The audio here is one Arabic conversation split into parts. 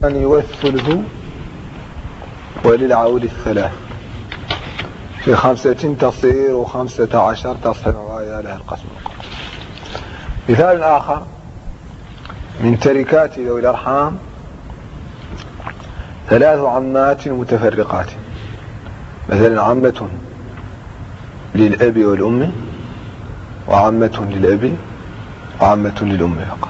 والثلث وللعول الثلاث في 5 تصير 15 تصحيح ويا لها القسم. مثال آخر من تركات ذوي الأرحام 3 عمات متفرقات، مثلا عمة للأب والأم، وعمة للأب، وعمة للأم فقط،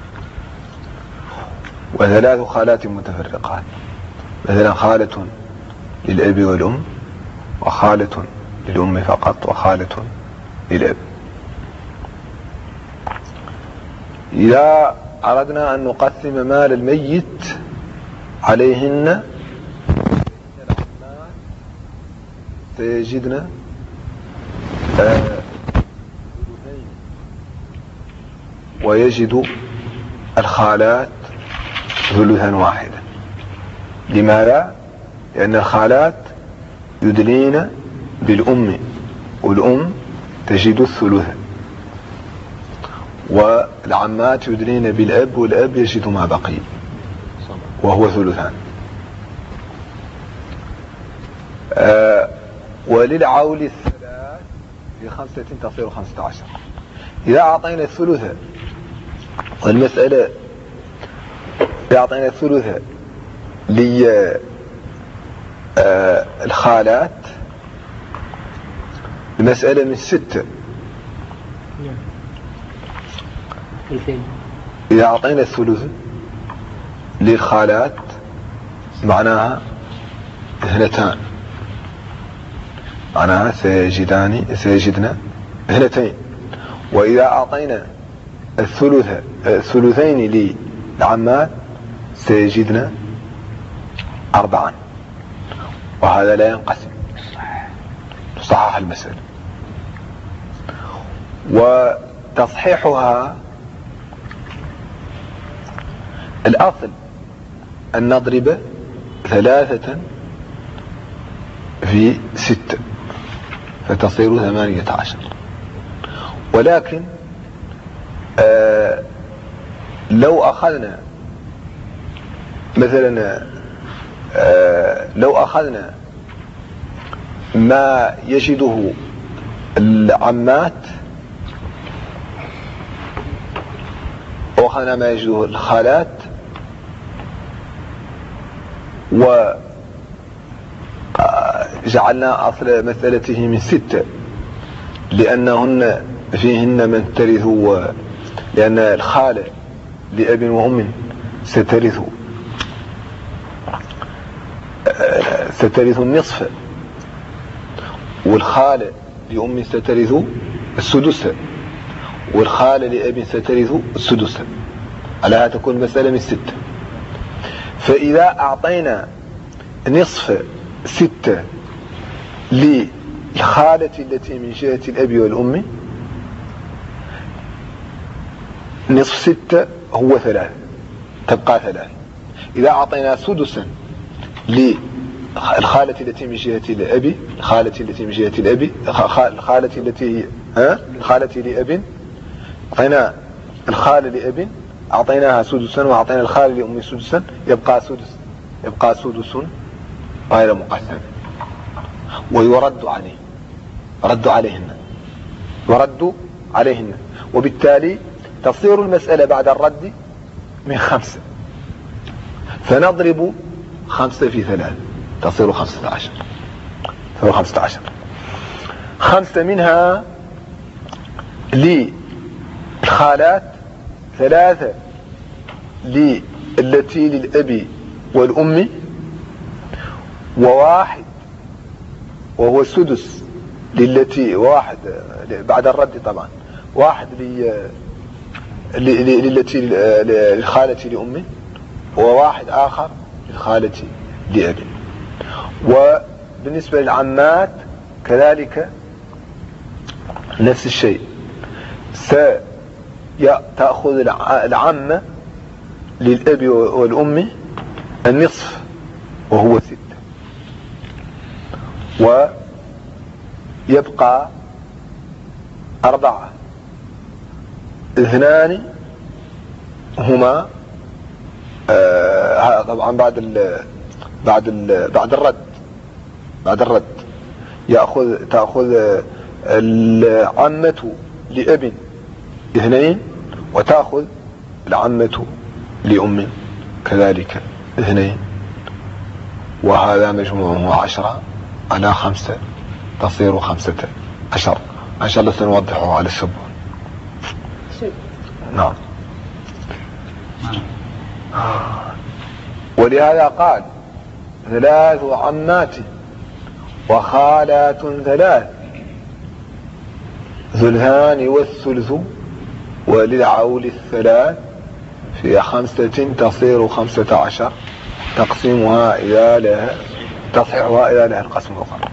و3 خالات متفرقات، مثلا خالة للأب والأم، وخالة للأم فقط، وخالة للأب. إذا أردنا أن نقسم مال الميت عليهن سيجدنا ويجد الخالات ثلثا واحدا. لماذا؟ لأن الخالات يدلين بالأم، والأم تجد الثلث، والعمات يدلين بالأب، والأب يجد ما بقي وهو ثلثان. وللعول الثلاث في 5 تصير 15. إذا أعطينا الثلث، والمسألة أعطينا الثلث للخالات، المسألة من 6. إذا أعطينا الثلث للخالات معناها 2، معناها سيجدنا 2. وإذا أعطينا الثلثين للعمات سيجدنا 4، وهذا لا ينقسم، تصحح المسألة. وتصحيحها الأصل أن نضرب 3 في 6 فتصير 18. ولكن لو أخذنا مثلا لو أخذنا ما يجده العمات وأخذنا ما يجده الخالات وجعلنا أصل مسألته من 6 لأنهن فيهن من ترث، لأن الخالة لأب وأم سترث النصف، والخالة لأم سترث السدس، والخالة لأب سترث السدس. على هذا تكون المسألة من 6. فإذا أعطينا نصف 6 للخالة التي من جهة الأب والأم، نصف 6 هو 3، تبقى 3. إذا أعطينا سدسا للخالة التي من جهة الأب، الخالة التي من جهة الأب، الخالة التي الخالة لأب، أعطينا الخالة لأب أعطيناها سدسا، وأعطينا الخالة لأم سدسا، يبقى سدس غير مقسم، ويرد عليه، يرد عليهن. وبالتالي تصير المسألة بعد الرد من 5، فنضرب 5 في 3 تصير 15. 5 منها للخالات، 3 التي للأب والأم، وواحد وهو السدس للتي، واحد بعد الرد طبعا، واحد للتي للخالة لأمه، وواحد آخر للخالة لأب. وبالنسبة للعمات كذلك نفس الشيء، ستأخذ العمة للأب والأم النصف وهو 6، ويبقى 4. 2 هما طبعا بعد الرد تأخذ العمة لأب 2 وتأخذ العمة لأم كذلك 2 وهذا مجموعه 10 على 5 تصير 15. إن شاء الله سنوضحه على السبوع. نعم. ولهذا قال 3 عمات وخالات 3 ثلثان والثلث وللعول 3 في 5 تصير 15 تقسيمها إذا لها تصحيحها إذا لها القسم الآخر.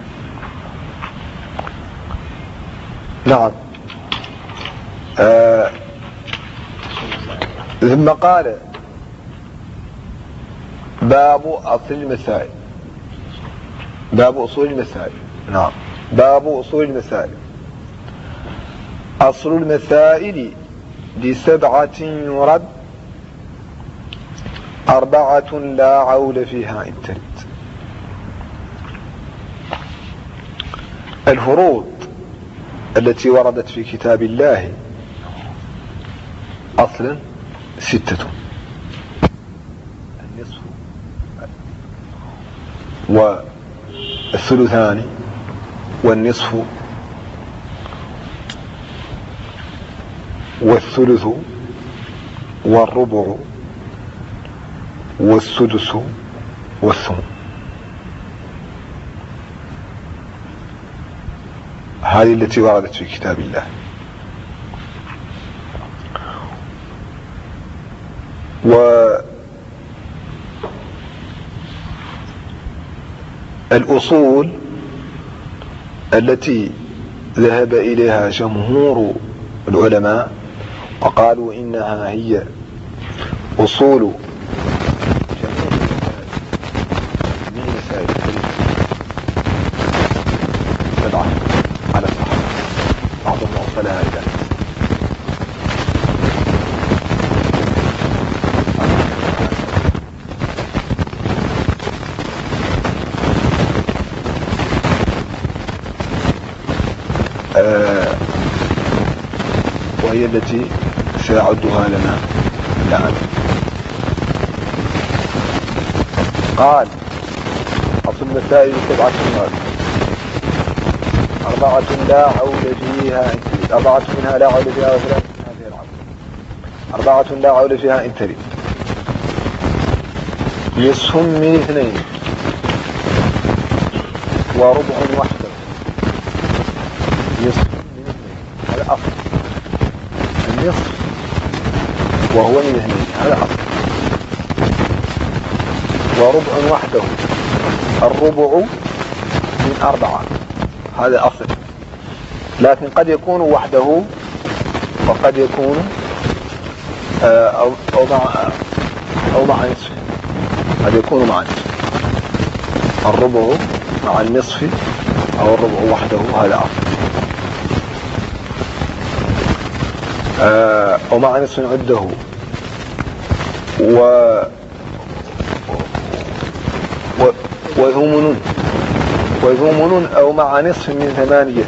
نعم. ثم قال باب أصل المسائل. باب أصول المسائل. نعم. باب أصول المسائل. أصل المسائل ب7 يرد 4 لا عول فيها إن ترد. الفروض التي وردت في كتاب الله أصلا 6: النصف والثلثان والنصف والثلث والربع والسدس والثمن. هذه التي وردت في كتاب الله. والأصول التي ذهب إليها جمهور العلماء وقالوا إنها هي أصول من مسائل 7 على الصحابة، بعضهم وصلها إلى وهي التي سيعدها لنا الآن. قال أصل المسائل 7 مرات 4 لا عول فيها 4 منها لا عول فيها و3 منها فيها العول. 4 لا عول فيها إن ترد. نصف من 2 وربع وحده. نصف من 2 هذا أصل. النصف وهو من 2 هذا أصل. وربع وحده. الربع من 4 هذا أصل. لكن قد يكون وحده وقد يكون أو مع نصف. قد يكون مع نصف. الربع مع النصف أو الربع وحده هذا أصل. أو مع نصف عده وثمن أو مع نصف من 8.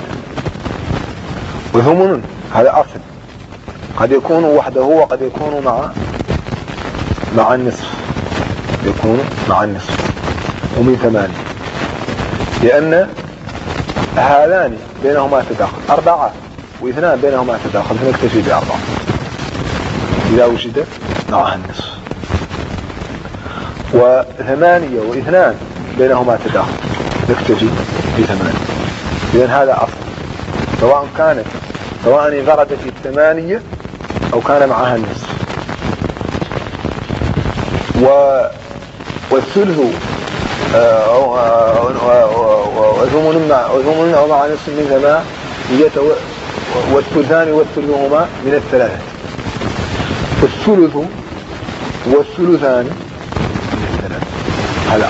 وثمن هذا أصل. قد يكون وحده وقد يكون مع النصف. يكون مع النصف ومن 8 لأن هذان بينهما تداخل. 4 و2 بينهما تداخل فنكتفي ب4 إذا وجد معها النصف. 8 و2 بينهما تداخل نكتفي ب8. إذن هذا أصل سواء انفردت في 8 أو كان معها النصف. والثلث وثمن أو مع نصف من 8 والثلثان والثلثهما من 3. والثلث والثلثان من 3 هذا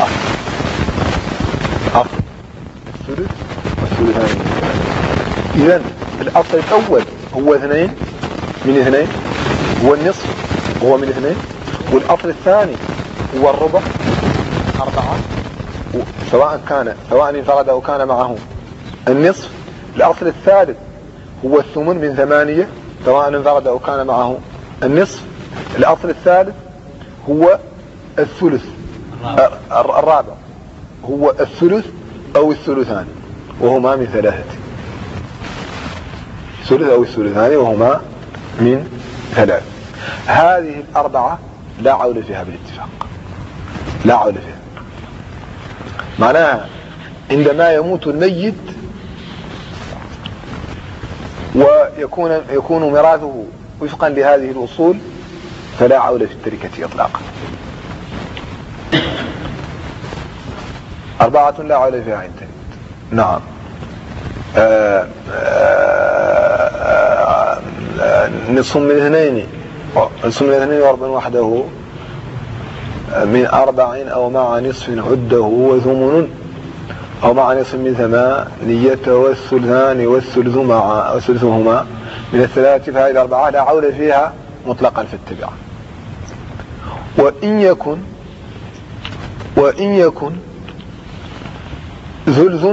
أصل. الثلث والثلثان من 3. إذن الأصل الأول هو 2 من 2 والنصف هو من 2. والأصل الثاني هو الربع 4 سواء انفرد أو كان معه النصف. الأصل الثالث هو الثمن من 8 سواء انفرد أو كان معه النصف. الأصل الثالث هو الثلث الرابع هو الثلث أو الثلثان وهما من 3. ثلث أو الثلثان وهما من 3. هذه الأربعة لا عول فيها بالاتفاق، لا عول فيها. معناها عندما يموت الميت ويكون ميراثه وفقا لهذه الأصول فلا عول في التركة إطلاقا. 4 لا عول فيها عند نعم. نصف من 2 نصف من 2 و4 وحده من 4 أو مع نصف عده وثمن أو مع نصف من 8 والثلثان والثلثهما من 3. فهذه 4 لا عول فيها مطلقا في التبعة. وإن يكن ثلث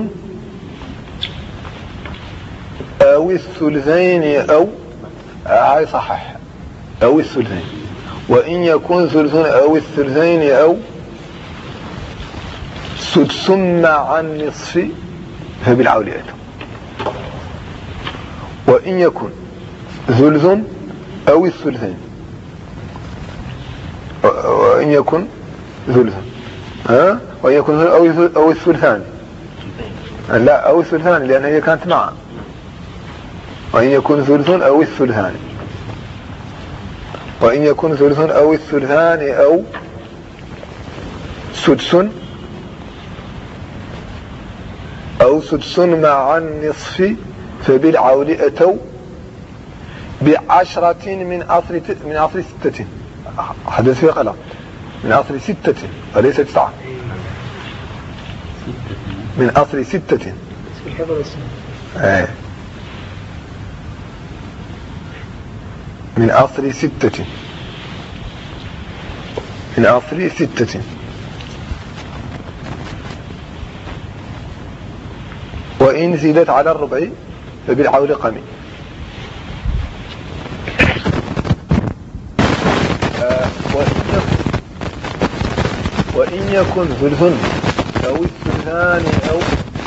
أو الثلثين أو هاي صحح أو الثلثين. وإن يكن ثلث أو الثلثين أو سدس مع النصف فبالعول أتم. وإن يكن ثلث أو الثلثين وإن يكن ثلث وإن يكن أو الثلثان لا أو الثلثان لأن هي كانت معا. وإن يكن ثلث أو الثلثان وإن يكن ثلث أو الثلثان أو سدس مع النصف فبالعول أتوا ب10 من أصل 6. حدث في غلط. من أصل 6 وليس 9. من أصل 6. من أصل 6. من أصل 6. وإن زيدت على الربع فبالعول قمي. وإن يكن ثلث أو الثلثان أو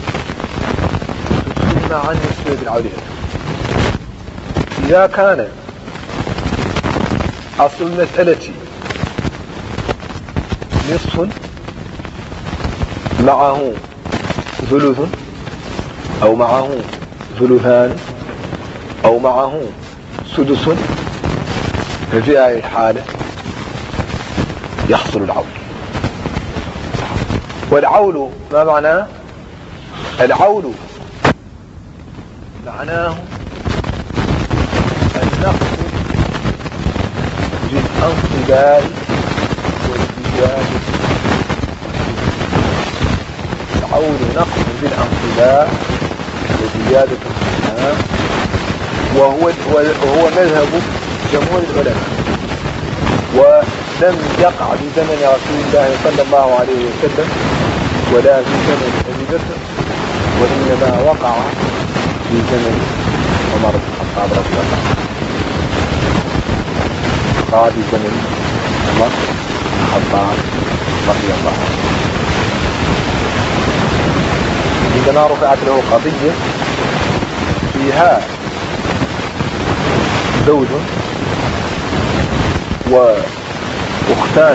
سدس مع النصف بالعول. إذا كان أصل المسألة نصف معه ثلث أو معه ثلثان أو معه سدس ففي هذه الحالة يحصل العول. والعول ما معناه؟ العول معناه النقص بالأنصباء والزيادة. العول نقص بالأنصباء وزيادة الإسلام وهو مذهب جمهور العلماء. ولم يقع في زمن رسول الله صلى الله عليه وسلم ولا في زمن أبي بكر، وإنما وقع في زمن عمر بن الخطاب رضي الله عنه. وقع في زمن عمر بن الخطاب رضي الله عنه عندما رفعت له قضية فيها زوج وأختان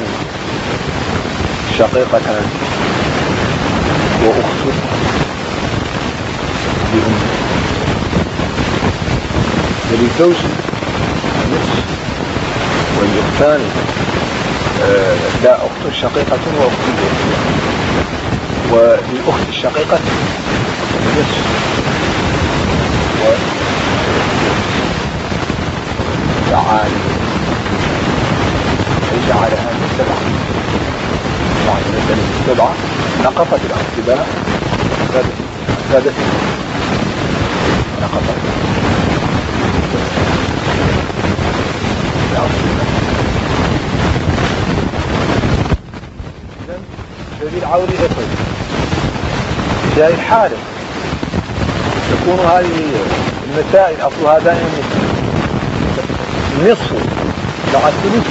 شقيقتان وأخت بأم، فللزوج نصف والأختان لا أخت شقيقة وأخت بأم، وللأخت الشقيقة نصف وتعالي جعلها من 7. يعني مثلا 7 نقصت الانصباء زادت نقصت العول افرض في هذه الحالة تكون هذه المسائل أصلها دائما النصف مع الثلث،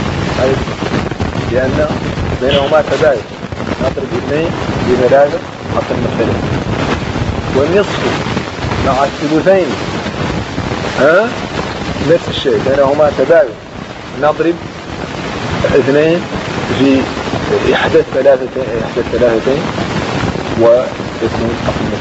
لأن بينهما تباين، نضرب 2 ب3 أقل من 3، والنصف مع الثلثين نفس الشيء بينهما تباين، نضرب 2 في إحدى الثلاثتين ويكون أقل من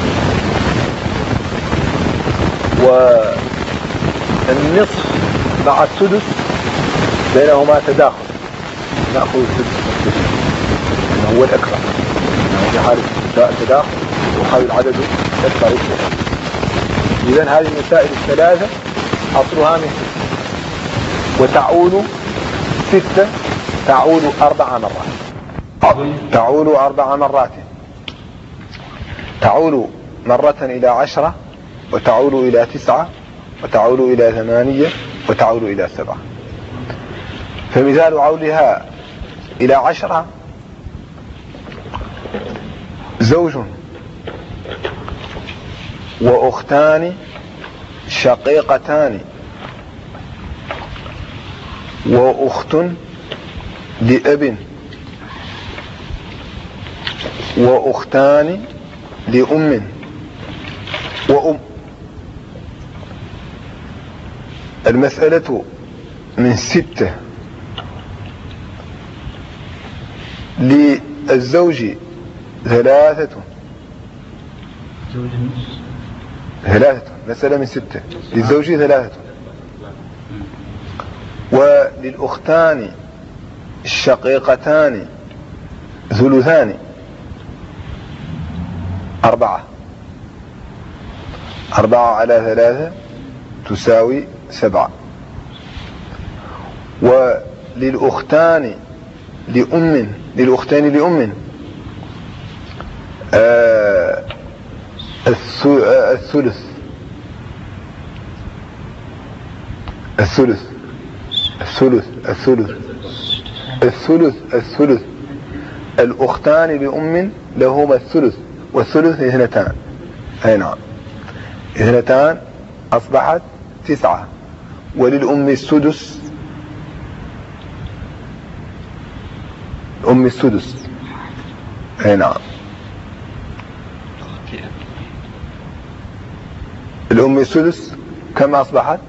3. والنصف مع السدس بينهما تداخل، نأخذ السدس هو الأكبر، في حالة تداخل وحال العدد أكبر. إذن هذه المسائل الثلاثة أصلها من 6، وتعول 6 تعول 4 مرات، تعول 4 مرات، تعول مرة إلى 10، وتعول إلى 9، وتعول إلى 8، وتعول إلى 7. فمثال عولها إلى 10: زوج وأختان شقيقتان وأخت لأب وأختان لأم وأم. المسألة من 6. للزوج 3. مسألة من 6. للزوج 3، وللأختان الشقيقتان ثلثان 4. 4 على 3 تساوي 7. وللأختان لأم الثلث. الأختان لأم لهما الثلث، والثلث 2. أي نعم، 2 أصبحت 9. وللأم السدس، أي نعم، الأم السدس كم أصبحت؟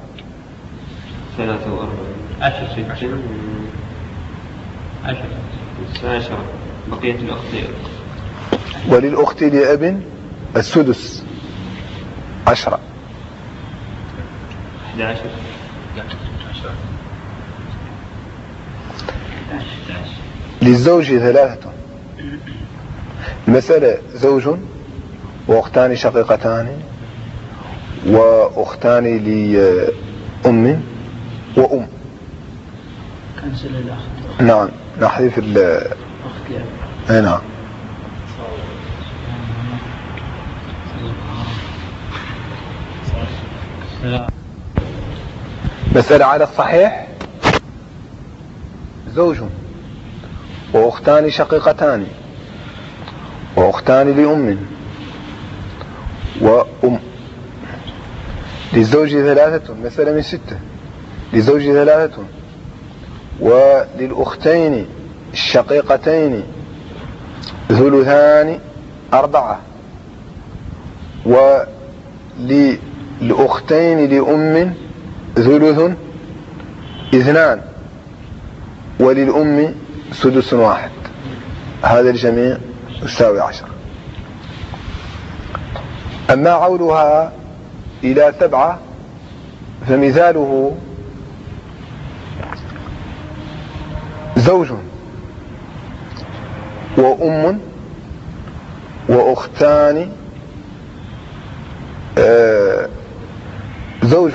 10 بقية الأخت. وللأخت لأب السدس 10. 11. للزوج 3. المسألة زوج وأختان شقيقتان وأختان لأم وأم. كنسل الأخت. نعم، نحذف الأخت. نعم. مسألة على الصحيح: زوج وأختان شقيقتان وأختان لأم وأم. للزوج 3. مسألة من 6. للزوج 3، وللأختين الشقيقتين ثلثان 4، وللأختين لأم ثلث 2، وللأم سدس 1. هذا الجميع يساوي 10. أما عولها إلى 7 فمثاله: زوج وأم وأختان، زوج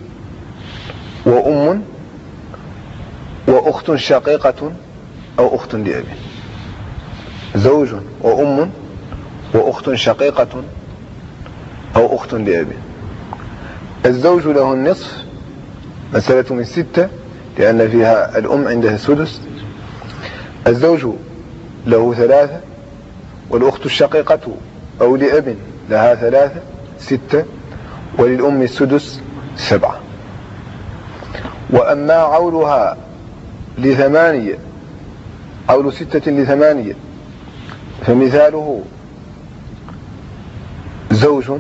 وأم وأخت شقيقة أو أخت لأب. زوج وأم وأخت شقيقة أو أخت لأب. الزوج له النصف، مسألة من 6 لأن فيها الأم عندها السدس. الزوج له 3. والأخت الشقيقة أو لأب لها 3 6. وللأم السدس 7. وأما عولها ل8 عول 6 ل8 فمثاله زوج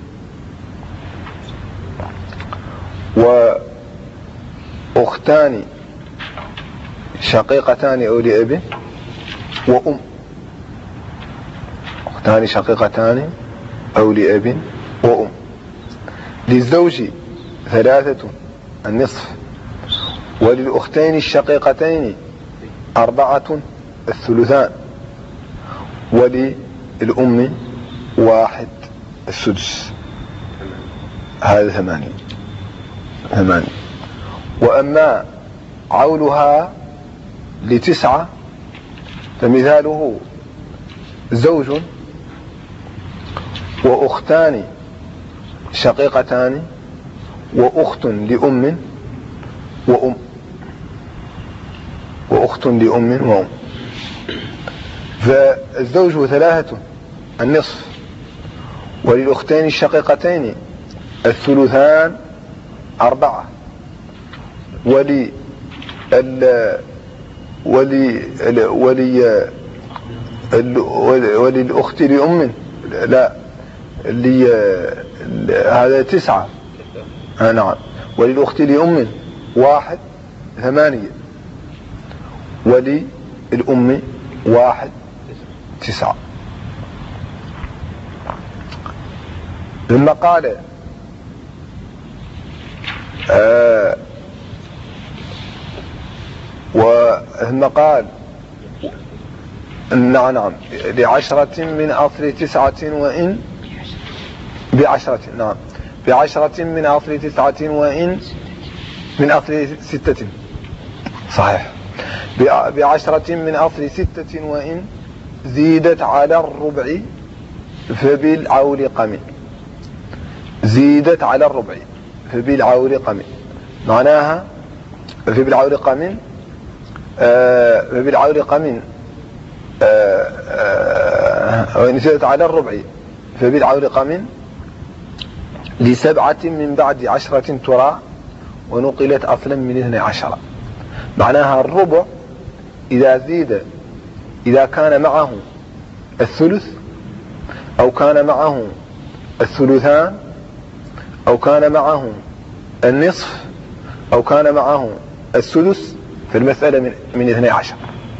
وأختان شقيقتان أو لأب وأم. أختان شقيقتان أو لأب وأم. للزوج 3 النصف. وللأختين الشقيقتين 4 الثلثان. وللأم 1 السدس. هذا 8. وأما عولها ل9 فمثاله زوج وأختان شقيقتان وأخت لأم وأم. وأخت لأم وأم. فالزوج 3 النصف. وللأختين الشقيقتين الثلثان 4. وللأخت لأم لا هذا 9. نعم. وللأخت لأم 1 8. وللأم 1 9. ثم قال ثم قال نعم ل10 من أصل 9 وإن ب10. نعم ب10 من أصل 9 وإن من أصل 6. صحيح. ب10 من أصل 6 وإن زيدت على الربع فبالعول قم. زيدت على الربع فبالعول قم. معناها فبالعول قم فبالعول قم وإن زيدت على الربع فبالعول قم ل7 من بعد 10 ترى ونقلت أصلا من 12. معناها الربع إذا زيد إذا كان معه الثلث أو كان معه الثلثان أو كان معه النصف أو كان معه السدس فالمسألة من 12.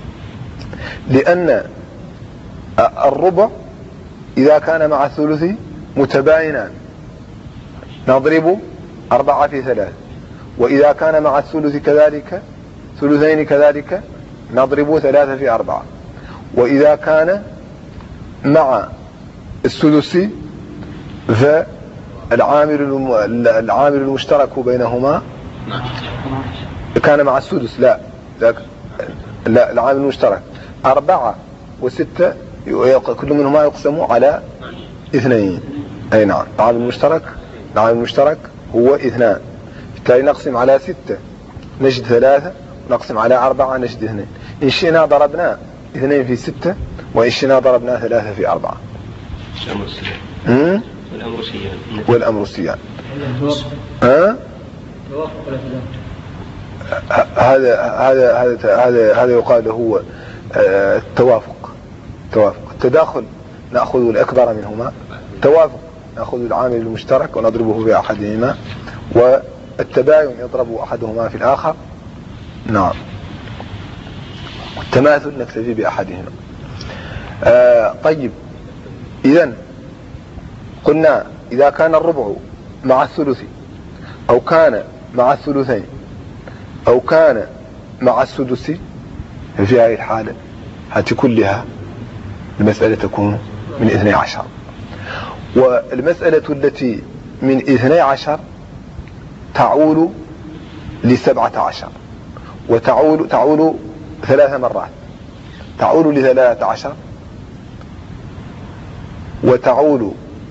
لأن الربع إذا كان مع الثلث متباينان نضرب 4 في 3. وإذا كان مع الثلث كذلك ثلثين كذلك نضرب 3 في 4. وإذا كان مع السدس فالعامل المشترك بينهما كان مع السدس لا العامل المشترك 4 و6 كل منهما يقسم على 2. أي نعم العامل المشترك هو 2. بالتالي نقسم على 6 نجد 3 ونقسم على 4 نجد 2. إن شئنا ضربنا 2 في 6 وإن شئنا ضربنا 3 في 4. والأمر سيان. هذا يقال هو التوافق. التداخل نأخذ الأكبر منهما. توافق نأخذ العامل المشترك ونضربه بأحدهما. والتباين يضرب أحدهما في الآخر. نعم. التماثل نكتفي بأحدهما. طيب إذن قلنا إذا كان الربع مع الثلث أو كان مع الثلثين أو كان مع السدس ففي هذه الحالة كلها المسألة تكون من 12. والمسألة التي من 12 تعول ل17 وتعول 3 مرات. تعول ل13 وتعول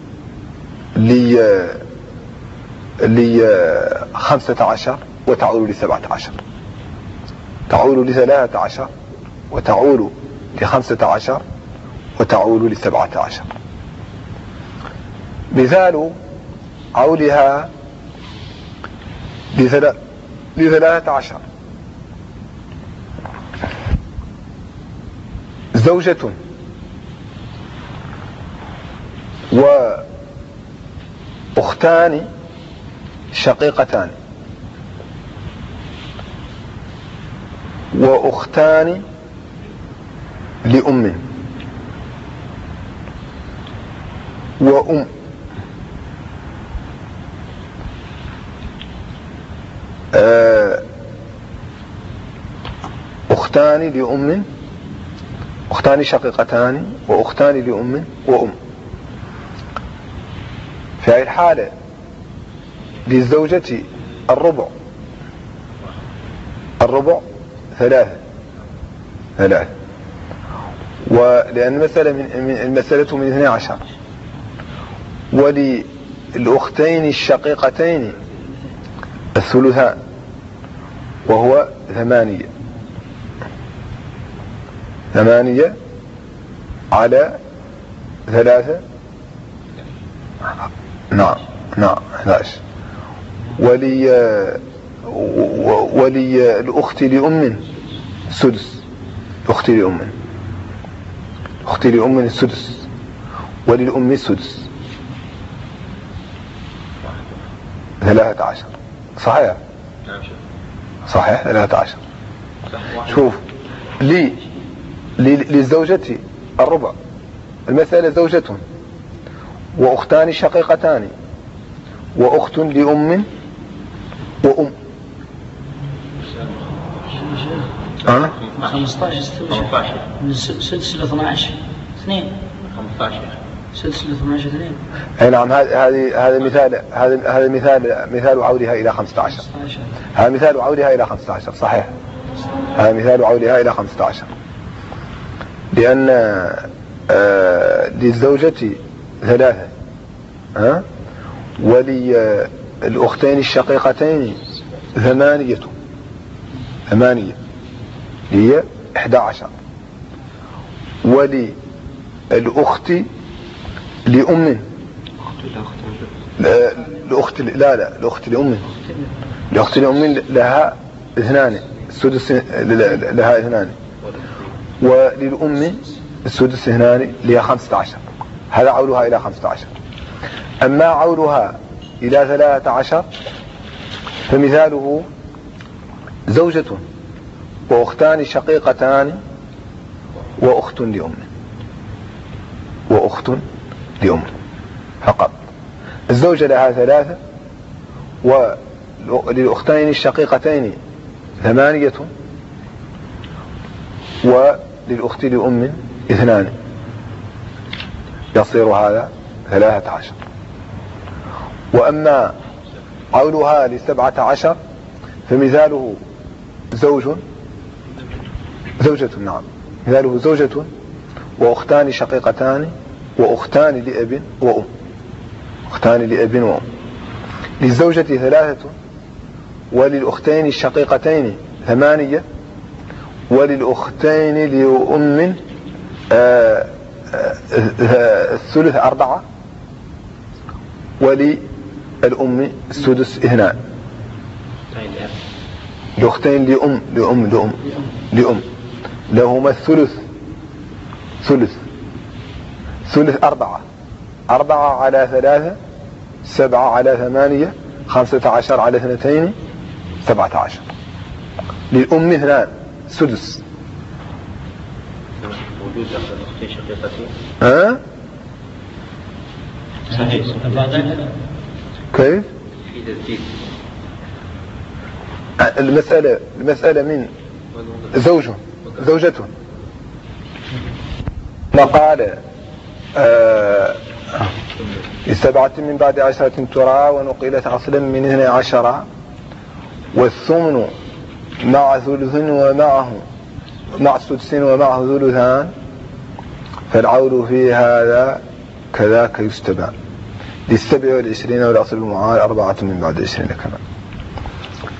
ل15 وتعول ل17. تعول ل13 وتعول ل15 وتعول ل17. مثال عولها ل13 زوجة وأختان شقيقتان وأختان لأم وأم أختان لأم، أختان شقيقتان وأختان لأم وأم. في هذه الحالة للزوجة الربع 3، ولأن المسألة من 12. وللأختين الشقيقتين الثلثان وهو 8 على 3. نعم 11. وللأخت لأم سدس، أخت لأم السدس، وللأم السدس 13. صحيح 13. شوف للزوجة الربع، المسألة زوجة وأختان شقيقتان وأخت لأم وأم 15 من 6 ل 12 2 15 6 ل 12 2. أي نعم. هذا مثال عودها إلى 15. هذا مثال عودها إلى 15. صحيح، هذا مثال عودها إلى 15 لأن للزوجة 3 وللأختين الشقيقتين 8 هي 11. وللأخت لأم الأخت لأم لها 2 السدس، لها 2. وللأم السدس 2 لها 15. هذا عولها إلى 15. أما عولها إلى 13 فمثاله زوجة وأختان شقيقتان وأخت لأم فقط. الزوجة لها 3 وللأختين الشقيقتين 8 وللأخت لأم 2، يصير هذا 13. وأما عولها ل17 فمثاله زوجة نعم، مثاله زوجة وأختان شقيقتان وأختان لأب وأم. للزوجة 3 وللأختين الشقيقتين 8 وللأختين لأم الثلث 4 وللأم السدس 2. الأختين لأم لهما الثلث 4 على 3 7 على 8 15 على 2 17. للأم 2 سدس. وجود أختين شقيقتين صحيح. كيف؟ في تزكية المسألة من زوجة فقال ل7 من بعد 10 ترى ونقلت أصلا من 12 والثمن مع ثلث ومعه مع السدس ومعه ثلثان فالعول في هذا كذاك يستبان. ل27 والأصل المعال 4 من بعد 20 كمان.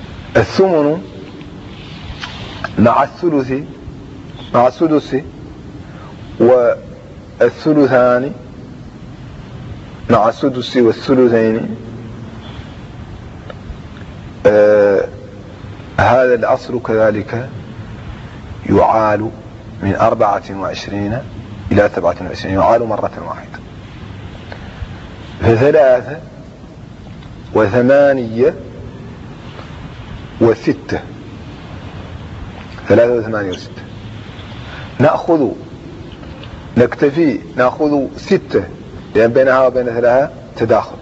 الثمن مع الثلث مع السدس والثلثان مع السدس والثلثين. هذا الأصل كذلك يعال من 24 إلى 27، يعال مرة واحدة. ف3 و8 و6، 3 و8 و6. نأخذ 6 لأن بينها وبين 3 تداخل.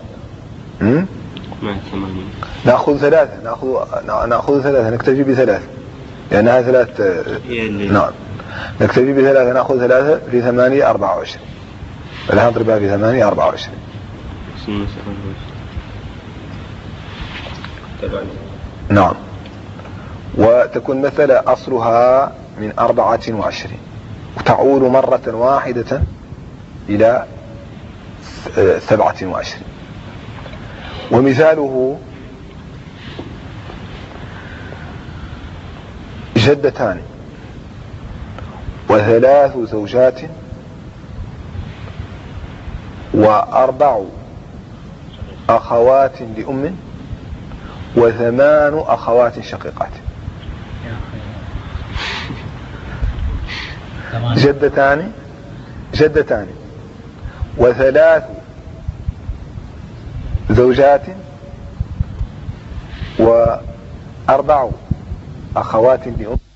نأخذ 3 نكتفي ب3 لأنها 3. نعم نكتفي ب3، نأخذ 3 في 8 24، فلا نضربها في 8 24. نعم. وتكون مثلا أصلها من 24 وتعود مرة واحدة إلى 27. ومثاله جدتان و3 زوجات و4 أخوات لأم و8 أخوات شقيقات. جدتان و3 زوجات و4 أخوات لأم